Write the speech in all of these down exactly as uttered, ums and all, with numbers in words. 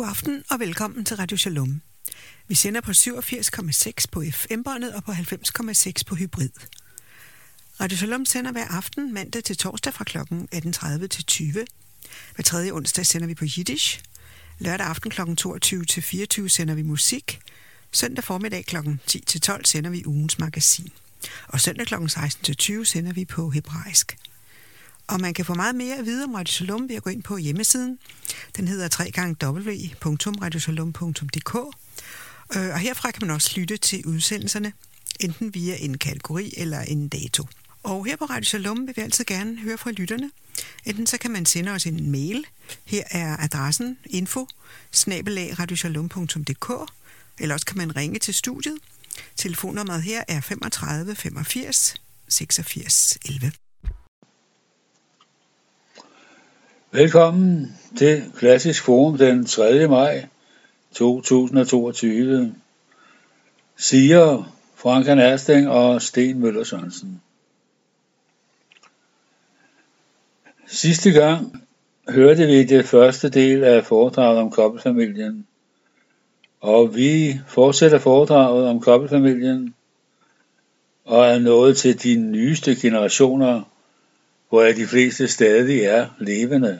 God aften og velkommen til Radio Shalom. Vi sender på syvogfirs komma seks på F M-båndet og på halvfems komma seks på hybrid. Radio Shalom sender hver aften mandag til torsdag fra klokken atten tredive til tyve. Hver tredje onsdag sender vi på Yiddish. Lørdag aften klokken toogtyve til fireogtyve sender vi musik. Søndag formiddag klokken ti til tolv sender vi ugens magasin. Og søndag klokken seksten til tyve sender vi på hebraisk. Og man kan få meget mere at vide om Radio Shalom ved at gå ind på hjemmesiden. Den hedder w w w punktum radio shalom punktum d k. Og herfra kan man også lytte til udsendelserne, enten via en kategori eller en dato. Og her på Radio Shalom vil vi altid gerne høre fra lytterne. Enten så kan man sende os en mail. Her er adressen info snabel-a radio shalom punktum d k. Eller også kan man ringe til studiet. Telefonnummeret her er femogtredive femogfirs seksogfirs elleve. Velkommen til Klassisk Forum den tredje maj to tusind og toogtyve. Siger Frank Ersting og Sten Møller Sørensen. Sidste gang hørte vi det første del af foredraget om Koppel-familien, og vi fortsætter foredraget om Koppel-familien og er nået til de nyeste generationer, hvor de fleste stadig er levende.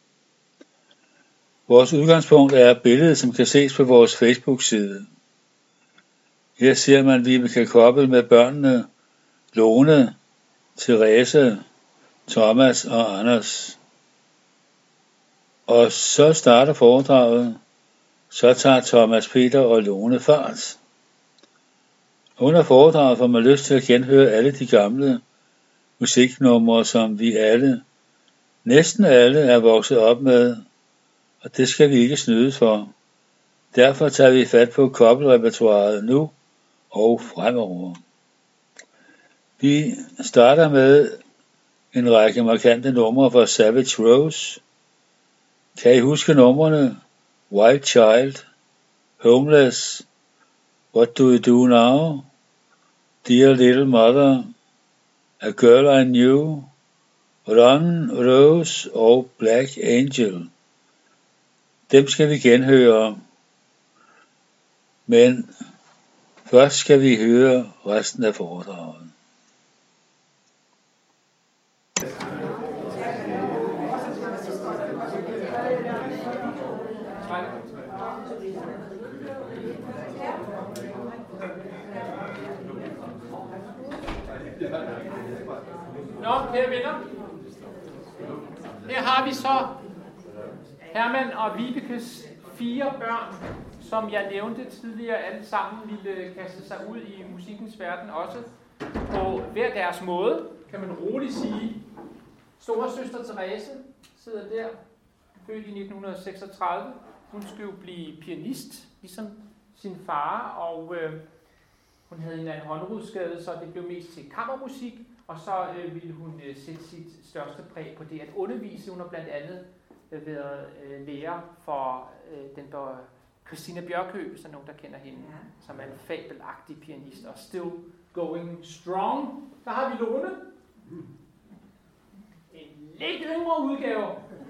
Vores udgangspunkt er billedet, som kan ses på vores Facebook-side. Her ser man Vibeke Koppel med børnene Lone, Therese, Thomas og Anders. Og så starter foredraget. Så tager Thomas, Peter og Lone fart. Under foredraget får man lyst til at genhøre alle de gamle musiknumre, som vi alle, næsten alle, er vokset op med, og det skal vi ikke snydes for. Derfor tager vi fat på Koppel-repertoiret nu og fremover. Vi starter med en række markante numre fra Savage Rose. Kan I huske numrene? Wild Child, Homeless, What Do You Do Now, Dear Little Mother, A Girl I Knew, Run, Rose og Black Angel. Dem skal vi genhøre, men først skal vi høre resten af foredraget. Nå, kære venner, her har vi så Herman og Vibekes fire børn, som jeg nævnte tidligere, alle sammen ville kaste sig ud i musikkens verden også på hver deres måde, kan man roligt sige. Storesøster Therese sidder der, født i nitten seksogtredive. Hun skulle jo blive pianist, ligesom sin far, og øh, hun havde en håndrodsskade, så det blev mest til kammermusik. Og så øh, ville hun øh, sætte sit største præg på det at undervise. Hun har blandt andet øh, været øh, lærer for øh, den der Christina Bjørkø, hvis der er nogen, der kender hende, ja, som er en fabelagtig pianist og still going strong. Der har vi Lone. En lidt yngre udgave.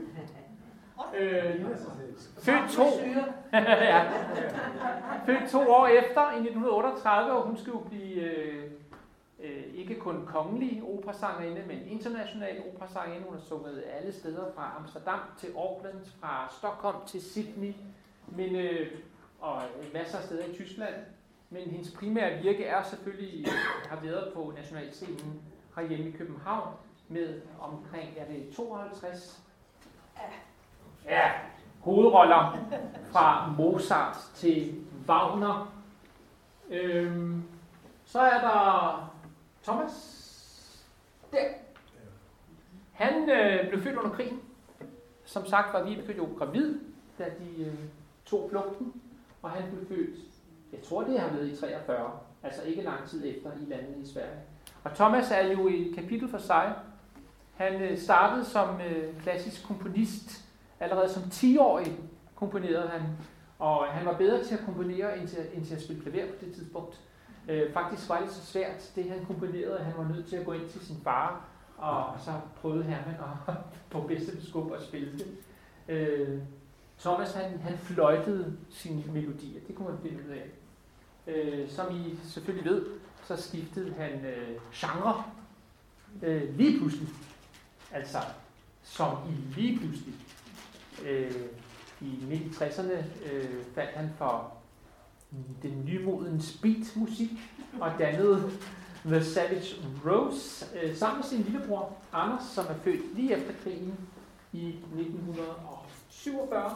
øh, født, to. ja. født to år efter, i nitten otteogtredive, og hun skulle blive... Øh, Øh, ikke kun kongelig operasangerinde, men international operasangerinde. Hun har sunget alle steder fra Amsterdam til Auckland, fra Stockholm til Sydney, men, øh, og masser af steder i Tyskland. Men hendes primære virke er selvfølgelig, har været på nationalscenen herhjemme i København, med omkring, er det tooghalvtreds? Ja, hovedroller fra Mozart til Wagner. Øhm, så er der Thomas. Der. Han øh, blev født under krigen. Som sagt var Vibeke jo gravid, da de øh, tog flugten. Og han blev født, jeg tror det har været i treogfyrre, altså ikke lang tid efter i landet i Sverige. Og Thomas er jo et kapitel for sig. Han øh, startede som øh, klassisk komponist. Allerede som ti-årig komponerede han. Og han var bedre til at komponere, end til, end til at spille klaver på det tidspunkt. Øh, faktisk var det så svært, det han komponerede, at han var nødt til at gå ind til sin far, og så prøvede Herman at på bedste beskub at spille det. Øh, Thomas han, han fløjtede sine melodier, det kunne man finde ud af. Øh, som I selvfølgelig ved, så skiftede han øh, genre øh, lige pludselig. Altså, som i lige pludselig. Øh, I midt i tresserne øh, faldt han for den nymodens beatmusik og dannede The Savage Rose øh, sammen med sin lillebror Anders, som er født lige efter krigen i nitten syvogfyrre.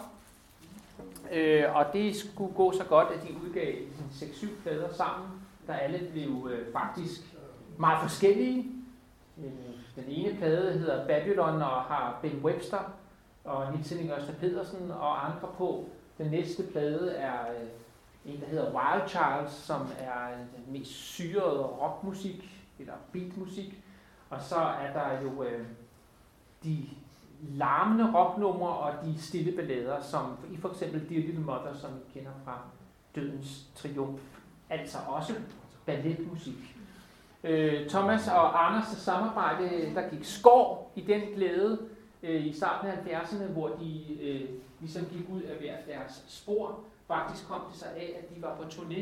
Øh, og det skulle gå så godt, at de udgav seks syv plader sammen, der alle blev øh, faktisk meget forskellige. Øh, den ene plade hedder Babylon og har Ben Webster og Niels Henning Ørsta Pedersen og andre på. Den næste plade er øh, en, der hedder Wild Child, som er den mest syrede rockmusik, eller beatmusik. Og så er der jo øh, de larmende rocknumre og de stille ballader, som i for eksempel Dear Little Mother, som vi kender fra Dødens Triumf. Altså også balletmusik. Øh, Thomas og Anders' samarbejde, der gik skår i den glæde øh, i starten af halvfjerdserne, hvor de øh, ligesom gik ud af hver deres spor. Faktisk kom det sig af, at de var på turné.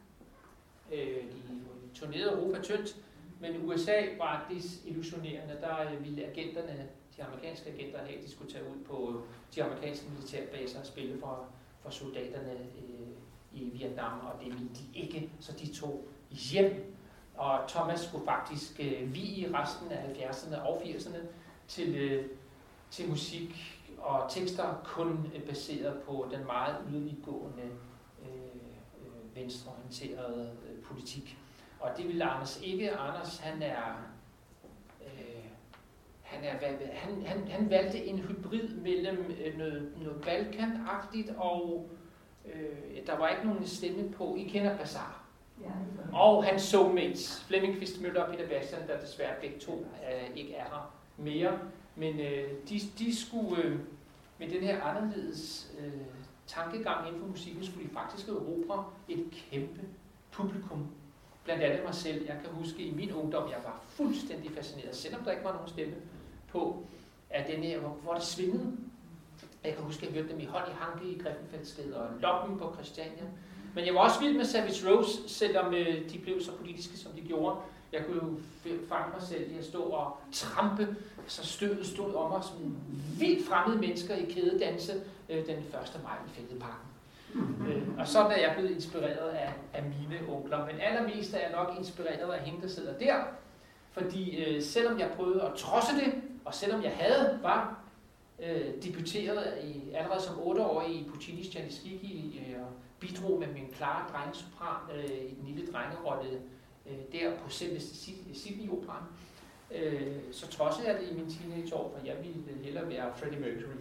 Øh, de turnerede Europa tyndt, men U S A var desillusionerende. Der ville agenterne, de amerikanske agenter, have, at de skulle tage ud på de amerikanske militærbaser og spille for, for soldaterne øh, i Vietnam, og det ville de ikke, så de tog hjem. Og Thomas skulle faktisk øh, vie resten af halvfjerdserne og firserne til, øh, til musik og tekster kun øh, baseret på den meget yderliggående øh, øh, venstreorienterede øh, politik. Og det ville Anders ikke. Anders, han er, øh, han, er han, han, han valgte en hybrid mellem øh, noget, noget Balkan-agtigt, og øh, der var ikke nogen stemme på. I kender Bazaar. Ja. Og hans soulmates, Flemming Quist-Møller og Peter Bastian, der desværre begge to øh, ikke er her mere. Men øh, de, de skulle øh, med den her anderledes øh, tankegang inden for musikken, skulle de faktisk erobre et kæmpe publikum. Blandt andet mig selv. Jeg kan huske i min ungdom, jeg var fuldstændig fascineret, selvom der ikke var nogen stemme på, at den her, hvor det svingede. Jeg kan huske, at jeg hørte dem i Hånd i Hanke i Griffenfeldsgade og Loppen på Christiania. Men jeg var også vild med Savage Rose, selvom øh, de blev så politiske, som de gjorde. Jeg kunne jo fange mig selv i at stå og trampe, så støvet stod om os som vildt fremmede mennesker i kædedanse øh, den første maj i Fælledparken. Øh, og sådan er jeg blevet inspireret af, af mine onkler, men allermest er jeg nok inspireret af hende, der sidder der. Fordi øh, selvom jeg prøvede at trodse det, og selvom jeg havde, var øh, debuteret i, allerede som otteårig i Puccinis Gianni øh, og bidrog med min klare drengesopran øh, i den lille drengerolle øh, der på selveste Sydney-operan, øh, så trodsede jeg det i mine teenageår, for jeg ville hellere være Freddie Mercury.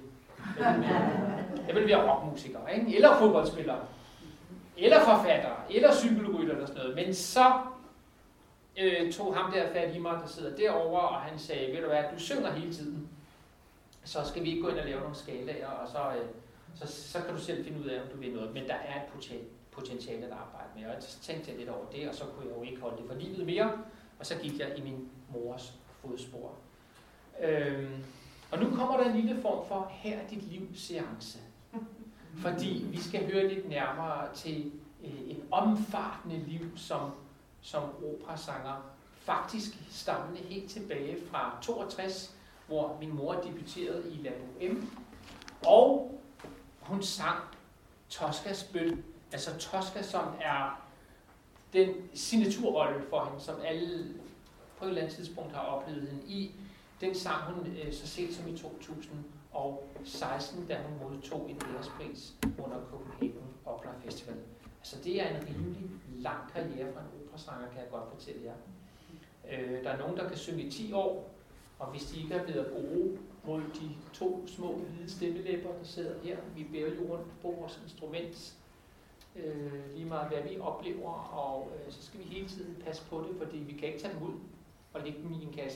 Jeg ville være rockmusiker, ikke? Eller fodboldspiller, eller forfatter, eller cykelrytter eller sådan noget. Men så øh, tog ham der fat i mig, der sidder derovre, og han sagde, ved du hvad, du synger hele tiden, så skal vi ikke gå ind og lave nogle skalaer, og så, øh, så, så kan du selv finde ud af, om du vil noget. Men der er et potentiale at arbejde med, og så tænkte jeg lidt over det, og så kunne jeg jo ikke holde det for livet mere, og så gik jeg i min mors fodspor. Øhm, Og nu kommer der en lille form for her er dit liv seance. Fordi vi skal høre lidt nærmere til øh, en omfattende liv som, som operasanger. Faktisk stammende helt tilbage fra toogtres, hvor min mor debuterede i La Bohème. Og hun sang Toscas bøn. Altså Tosca, som er den signaturrolle for hende, som alle på et eller andet tidspunkt har oplevet hende i. Den sang hun øh, så sent som i to tusind og seksten, da hun modtog en ærespris under Copenhagen Opera Festival. Altså det er en rimelig lang karriere for en operasanger, kan jeg godt fortælle jer. Øh, der er nogen, der kan synge i ti år, og hvis de ikke er blevet gode mod de to små hvide stemmelæber, der sidder her, vi bærer jo rundt på vores instrument, øh, lige meget hvad vi oplever, og øh, så skal vi hele tiden passe på det, fordi vi kan ikke tage dem ud og lægge dem i en kasse.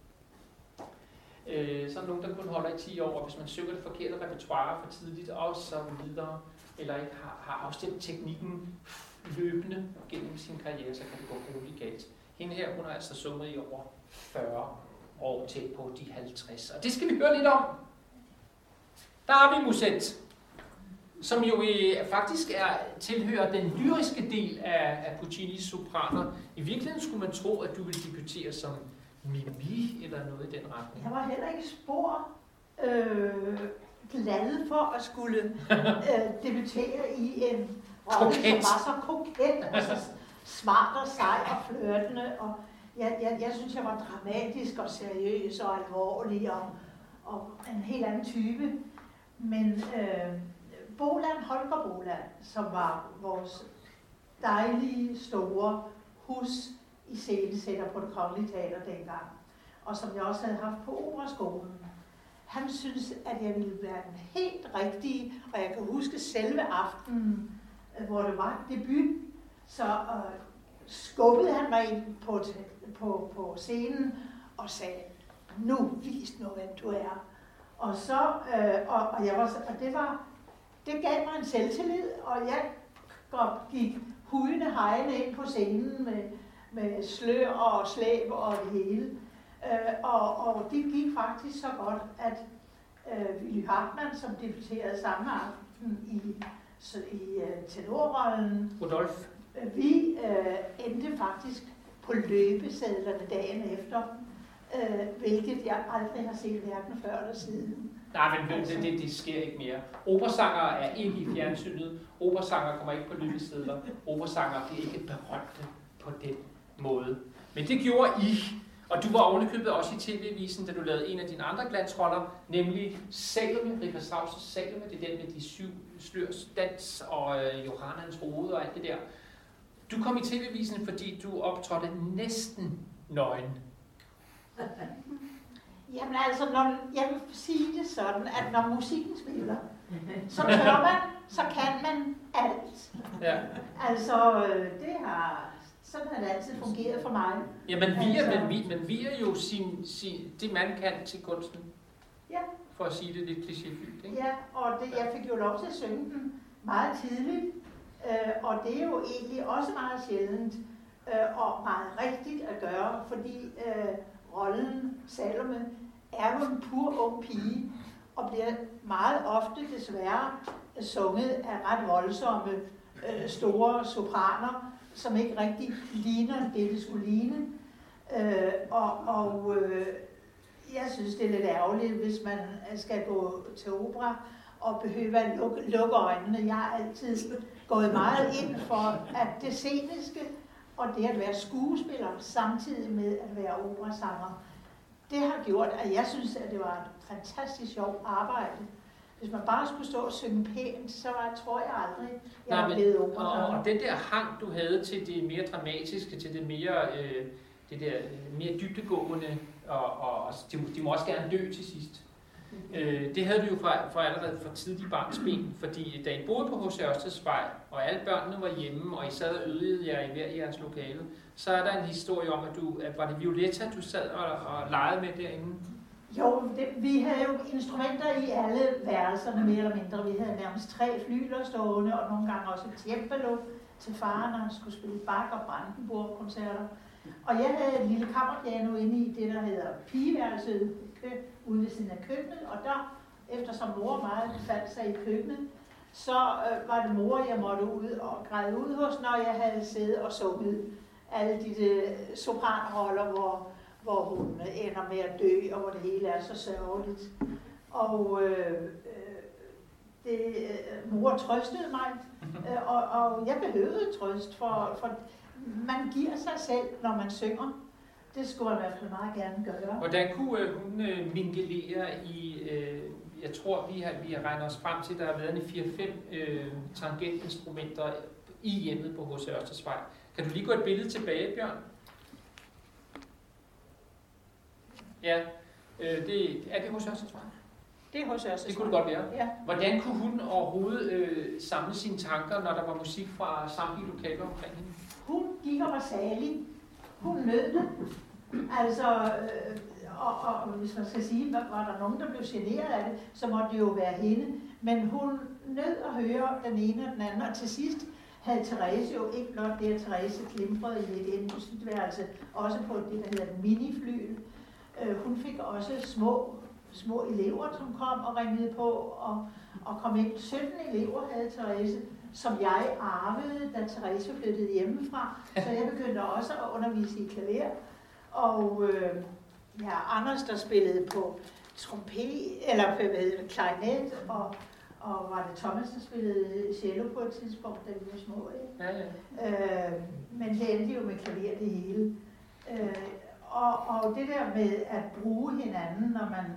Øh, så er der nogen, der kun holder i ti år, og hvis man søger det forkerte repertoire for tidligt, og så videre, eller ikke har, har afstemt teknikken løbende gennem sin karriere, så kan det gå grueligt galt. Hende her, hun har altså sunget i over fyrre år til på de halvtreds, og det skal vi høre lidt om. Der er vi muset. som jo øh, faktisk er, tilhører den lyriske del af, af Puccinis sopraner. I virkeligheden skulle man tro, at du ville debutere som Mimi eller noget i den retning. Jeg var heller ikke spor øh, glad for at skulle øh, debutere i en rolle, som var så koket og så smart og sej og flirtende. Og jeg, jeg, jeg synes, jeg var dramatisk og seriøs og alvorlig og, og en helt anden type. Men øh, Boland, Holger Boland, som var vores dejlige, store hus i scenesætter på Det Kongelige Teater dengang, og som jeg også havde haft på Operaskolen, han synes, at jeg ville være den helt rigtige, og jeg kan huske selve aftenen, hvor det var debut, så øh, skubbede han mig ind på, på, på scenen og sagde, nu vis nu, hvem du er. Og så, øh, og, og, jeg var, og det var, det gav mig en selvtillid, og jeg gik hujende hejende ind på scenen med, med slør og slæb og det hele. Øh, og, og det gik faktisk så godt, at øh, Willy Hartmann, som debuterede samme aften i, så i uh, tenorrollen, Rudolf, øh, vi øh, endte faktisk på løbesedlerne dagen efter, øh, hvilket jeg aldrig har set hverken før eller siden. Nej, men det, det, det sker ikke mere. Operasanger er ikke i fjernsynet. Operasanger kommer ikke på løbesedler. Operasanger bliver ikke berømte på den måde. Men det gjorde I. Og du var ovenikøbet også i tv-avisen, da du lavede en af dine andre glansroller, nemlig Salome, Richard Strauss' Salome, det er den med de syv slørs dans og øh, Johannans hoved og alt det der. Du kom i tv-avisen, fordi du optrådte næsten nøgen. Jamen altså, når, jeg vil sige det sådan, at når musikken spiller, så tør man, så kan man alt. Ja. Altså, det har... Sådan har det altid fungeret for mig. Ja, men vi er, altså, men vi, men vi er jo sin, sin, det, man kan til kunsten. Ja. For at sige det lidt klichéfyldt, ikke? Ja, og det, jeg fik jo lov til at synge den meget tidligt. Øh, og det er jo egentlig også meget sjældent øh, og meget rigtigt at gøre, fordi øh, rollen Salome er jo en pur ung pige, og bliver meget ofte desværre sunget af ret voldsomme øh, store sopraner, som ikke rigtig ligner det, det skulle ligne. Øh, og og øh, jeg synes, det er lidt ærgerligt, hvis man skal gå til opera og behøver at lukke, lukke øjnene. Jeg har altid gået meget ind for at det sceniske og det at være skuespiller samtidig med at være operasanger. Det har gjort, at jeg synes, at det var et fantastisk sjovt arbejde. Hvis man bare skulle stå og synge pænt, så var, tror jeg aldrig, jeg var blevet operasanger. Og, og den der hang, du havde til det mere dramatiske, til det mere, øh, det der, mere dybdegående, og, og de, de må også gerne dø til sidst. Mm-hmm. Øh, det havde du jo fra, fra allerede fra tidlig barns ben, fordi da I boede på H C Ørsteds Vej, og alle børnene var hjemme, og I sad og øvede jer i hver jeres lokale, så er der en historie om, at du, at var det Violetta, du sad og, og legede med derinde? Jo, det, vi havde jo instrumenter i alle værelserne, mere eller mindre. Vi havde nærmest tre flygler stående, og nogle gange også et cembalo til faren, når han skulle spille Bach og Brandenburg-koncerter. Og jeg havde et lille kammerpiano inde i det, der hedder pigeværelset, ude ved siden af køkkenet, og der, eftersom mor meget befandt sig i køkkenet, så øh, var det mor, jeg måtte ud og græde ud hos, når jeg havde siddet og sunget alle de de sopranroller, hvor hvor hun ender med at dø, og hvor det hele er så sørgeligt. Og øh, det, øh, mor trøstede mig, øh, og, og jeg behøvede trøst, for, for man giver sig selv, når man synger. Det skulle jeg i hvert fald meget gerne gøre. Hvordan kunne øh, hun øh, mingelere i, øh, jeg tror, vi har, vi har regnet os frem til, at der har været en fire fem øh, tangentinstrumenter i hjemmet på H C Ørsteds Vej. Kan du lige gå et billede tilbage, Bjørn? Ja, øh, det, er det H C Ørsteds Vej? Det er H C Ørsteds Vej. Det kunne det godt være. Ja. Hvordan kunne hun overhovedet øh, samle sine tanker, når der var musik fra samtlige lokaler omkring hende? Hun gik og var salig. Hun nød det. Altså, øh, og, og, og hvis man skal sige, var der nogen, der blev generet af det, så måtte det jo være hende. Men hun nød at høre den ene og den anden, og til sidst havde Therese jo ikke blot det, at Therese klimprede i et indmusitværelse, også på det, der hedder miniflyl. Uh, hun fik også små små elever, som kom og ringede på og, og kom ind. sytten elever havde Therese, som jeg arvede, da Therese flyttede hjemmefra. Så jeg begyndte også at undervise i klaver. Og øh, ja, Anders, der spillede på trompet, eller hvad hedder det, klarinet, og, og var det Thomas, der spillede cello på et tidspunkt, da vi var små. Ikke? Ja, ja. Øh, men det endte jo med klaver det hele. Øh, og, og det der med at bruge hinanden, når man...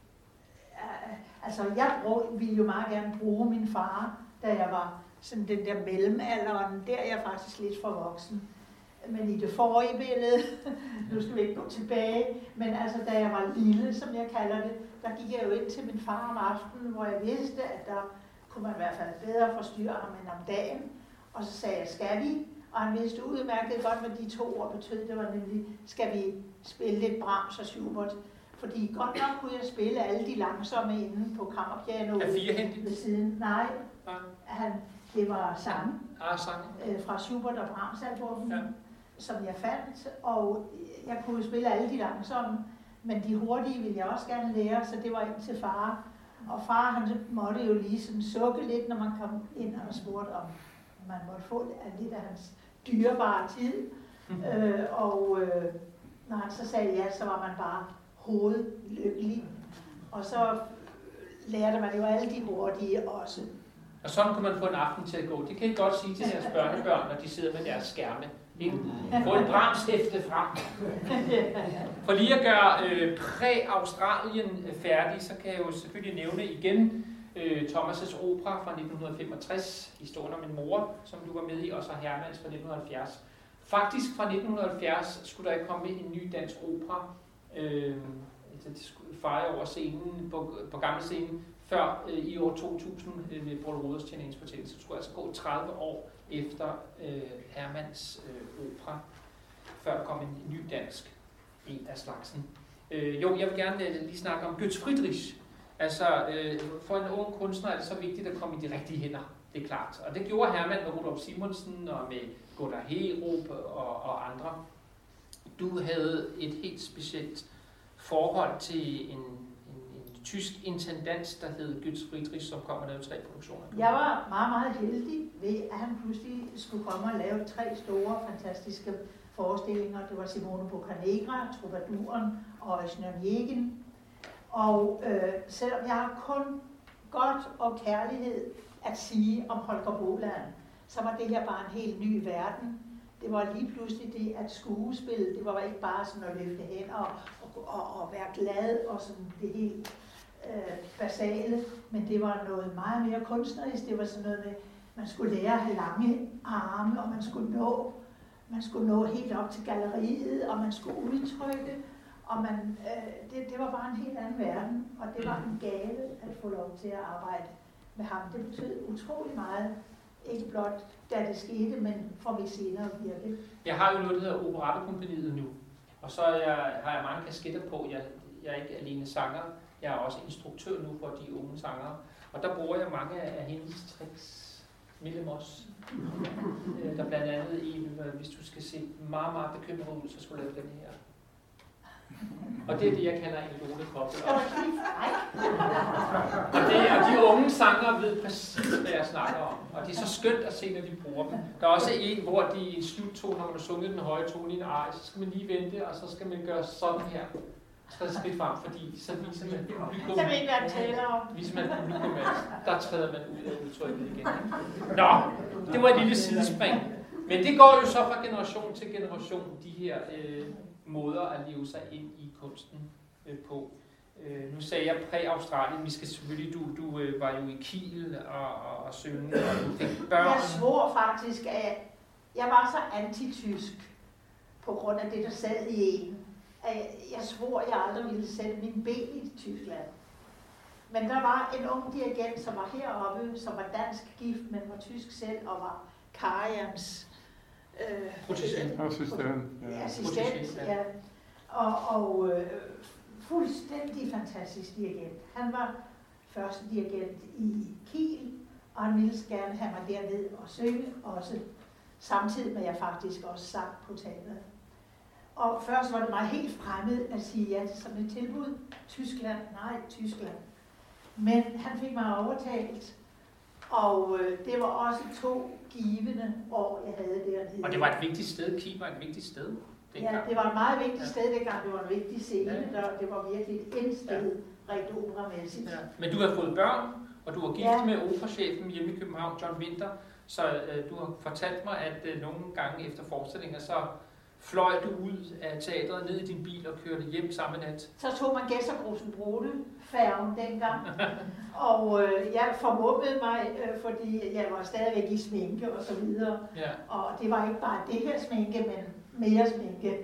Øh, altså, jeg brug, ville jo meget gerne bruge min far, da jeg var sådan den der mellemalderen. Der er jeg faktisk lidt for voksen. Men i det forrige billede, nu skal vi ikke gå tilbage, men altså da jeg var lille, som jeg kalder det, der gik jeg jo ind til min far om aftenen, hvor jeg vidste, at der kunne man i hvert fald bedre forstyrre ham end om dagen. Og så sagde jeg, skal vi? Og han vidste udmærket godt, hvad de to ord betød. Det var nemlig, skal vi spille lidt Brahms og Schubert? Fordi godt nok kunne jeg spille alle de langsomme inde på kammerpianoet. Er firehændigt? Ved siden. Nej, ja. han, det var sange. Ah, sange. Øh, fra Schubert og Brahms albummen. Ja. Som jeg fandt, og jeg kunne spille alle de langsomme, men de hurtige ville jeg også gerne lære, så det var ind til far. Og far, han måtte jo lige sådan sukke lidt, når man kom ind og spurgte, om man måtte få lidt af hans dyrebare tid. Mm-hmm. Øh, og øh, når han så sagde ja, så var man bare hovedlykkelig. Og så lærte man jo alle de hurtige også. Og sådan kunne man få en aften til at gå. Det kan I godt sige til deres børnebørn, når de sidder med deres skærme. Få en Brahms-hæfte frem. For lige at gøre øh, præ-Australien færdig, så kan jeg jo selvfølgelig nævne igen øh, Thomas' opera fra nitten femogtres, Historien om min mor, som du var med i, og så Hermans fra nitten halvfjerds. Faktisk fra nitten halvfjerds skulle der komme en ny dansk opera, øh, det skulle fejre over scenen, på, på gamle scenen, før øh, i år to tusind øh, med Poul Roders tjeneringsfortællelse. Så skulle altså gå tredive år efter øh, Hermans øh, opera, før der kom en ny dansk en af slagsen. Øh, jo, jeg vil gerne øh, lige snakke om Götz Friedrich. Altså, øh, for en ung kunstner er det så vigtigt at komme i de rigtige hænder, det er klart. Og det gjorde Herman med Rudolf Simonsen og med Gunnar Heerup og, og andre. Du havde et helt specielt forhold til en tysk intendant, der hed Götz Friedrich, som kom og lavede tre produktioner. Jeg var meget, meget heldig ved, at han pludselig skulle komme og lave tre store, fantastiske forestillinger. Det var Simone Boccanegra, Troubadouren og Snørnjegen. Og øh, selvom jeg har kun godt og kærlighed at sige om Holger Boland, så var det her bare en helt ny verden. Det var lige pludselig det, at skuespil, det var ikke bare sådan at løfte hænder og, og, og, og være glad og sådan det helt øh, basale, men det var noget meget mere kunstnerisk. Det var sådan noget med, man skulle lære at have lange arme, og man skulle nå, man skulle nå helt op til galleriet, og man skulle udtrykke, og man, øh, det, det var bare en helt anden verden, og det var en gave at få lov til at arbejde med ham. Det betød utrolig meget. Ikke blot da det skete, men for mit senere virke. Jeg har jo noget, der hedder Operettekompagniet nu, og så er jeg, har jeg mange kasketter på. Jeg, jeg er ikke alene sanger, jeg er også instruktør nu for de unge sangere, og der bruger jeg mange af hendes tricks mellem os. Der blandt andet en, hvis du skal se meget, meget bekymret ud, så skal du lave den her. Og det er det, jeg kalder en lånekoppe. Og, og, det, og de unge sangere ved præcis, hvad jeg snakker om. Og det er så skønt at se, når de bruger dem. Der er også en, hvor de i en sluttone, når man har sunget den høje tone i en ej, så skal man lige vente, og så skal man gøre sådan her. Så skridt frem, fordi så viser man publikum. Så ved ikke, hvad jeg taler om. Viser man publikum, der træder man ud af udtrykket igen. Nå, det var et lille sidespring. Men det går jo så fra generation til generation, de her øh, måder at leve sig ind i kunsten øh, på. Øh, nu sagde jeg præ-Australien, vi skal selvfølgelig, du, du øh, var jo i Kiel og, og, og synge, og du fik børn. Jeg svor faktisk, at jeg var så antitysk på grund af det, der sad i en. At jeg svor, at jeg aldrig ville sætte min ben i Tyskland. Men der var en ung dirigent, som var heroppe, som var dansk gift, men var tysk selv, og var Karajan's øh, assistent. Ja. assistent ja. Og, og øh, fuldstændig fantastisk dirigent. Han var første dirigent i Kiel, og han ville gerne have mig derned og synge også, samtidig med at jeg faktisk også sang på teateret. Og først var det mig helt fremmed at sige ja til sådan et tilbud. Tyskland, nej, Tyskland. Men han fik mig overtalt, og øh, det var også to givende år, jeg havde dernede. Og det var et vigtigt sted, Kiel var et vigtigt sted? Ja, det var et meget vigtigt ja. sted dengang, det var en vigtig scene, ja. der, det var virkelig et indstillet ja. rigtig operamæssigt. Ja. Men du har fået børn, og du var gift ja. med operachefen hjemme i København, John Winther, så øh, du har fortalt mig, at øh, nogle gange efter forestillinger, så fløj du ud af teatret, ned i din bil og kørte hjem samme nat. Så tog man Gæstergrosen-Brode færgen dengang, og øh, jeg formummede mig, øh, fordi jeg var stadigvæk i sminke og så videre. Ja. Og det var ikke bare det her sminke, men mere sminke.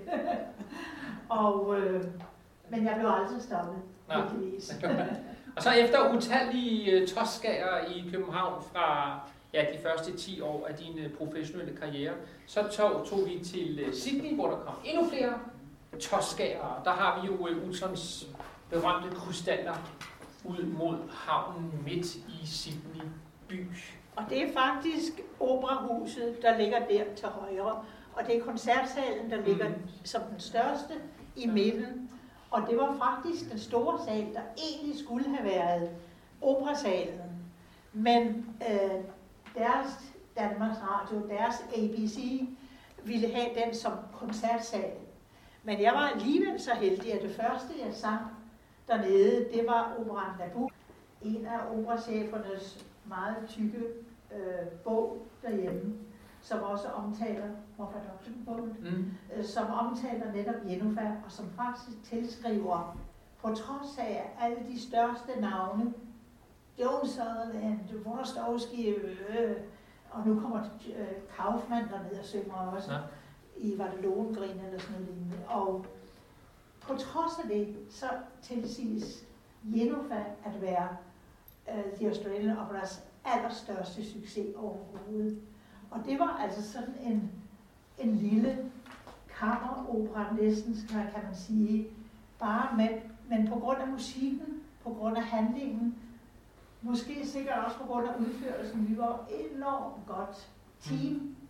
og, øh, men jeg blev aldrig stoppet, heldigvis. Og så efter utallige tosskager i København fra ja, de første ti år af din professionelle karriere, så tog, tog vi til Sydney, hvor der kom endnu flere tosskager. Der har vi jo Utzons berømte krystaller ud mod havnen midt i Sydney by. Og det er faktisk operahuset, der ligger der til højre. Og det er koncertsalen, der ligger mm. som den største i midten. Og det var faktisk den store sal, der egentlig skulle have været operasalen. Men øh, deres Danmarks Radio, deres A B C, ville have den som koncertsal. Men jeg var alligevel så heldig, at det første, jeg sang dernede, det var Operan Nabucco. En af operachefernes meget tykke øh, bog derhjemme, som også omtaler Morfadoksen-bogen, mm. øh, som omtaler netop Jennifer, og som faktisk tilskriver, på trods af alle de største navne, Joan Sutherland, Wodorowski, øh, og nu kommer øh, Kaufmann derned og synger også, ja. i var det Lohengrin eller sådan noget lignende. Og på trods af det, så tilsiges Jennifer at være uh, The Australian Operas allerstørste succes overhovedet. Og det var altså sådan en, en lille kammeropera næsten, kan man sige, bare med, men på grund af musikken, på grund af handlingen, måske sikkert også på grund af udførelsen, vi var enormt godt team,